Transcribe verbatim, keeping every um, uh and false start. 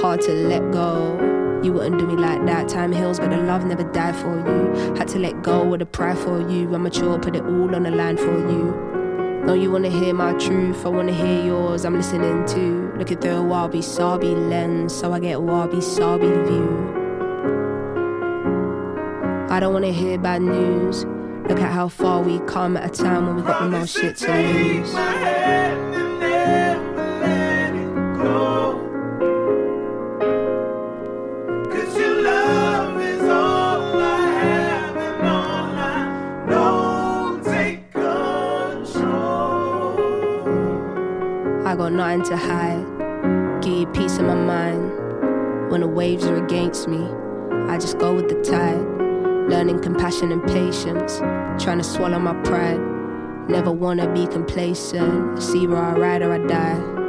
hard to let go. You wouldn't do me like that. Time heals, but the love never died for you. Had to let go with the pride for you. I'm mature, put it all on the line for you. No, you wanna hear my truth, I wanna hear yours. I'm listening to. Looking through a wabi-sabi lens, so I get wabi-sabi view. I don't wanna hear bad news. Look at how far we come at a time when we got the most shit to lose. I got nothing to hide. Give you peace in my mind. When the waves are against me, I just go with the tide. Learning compassion and patience, trying to swallow my pride. Never wanna be complacent, see where I ride or I die.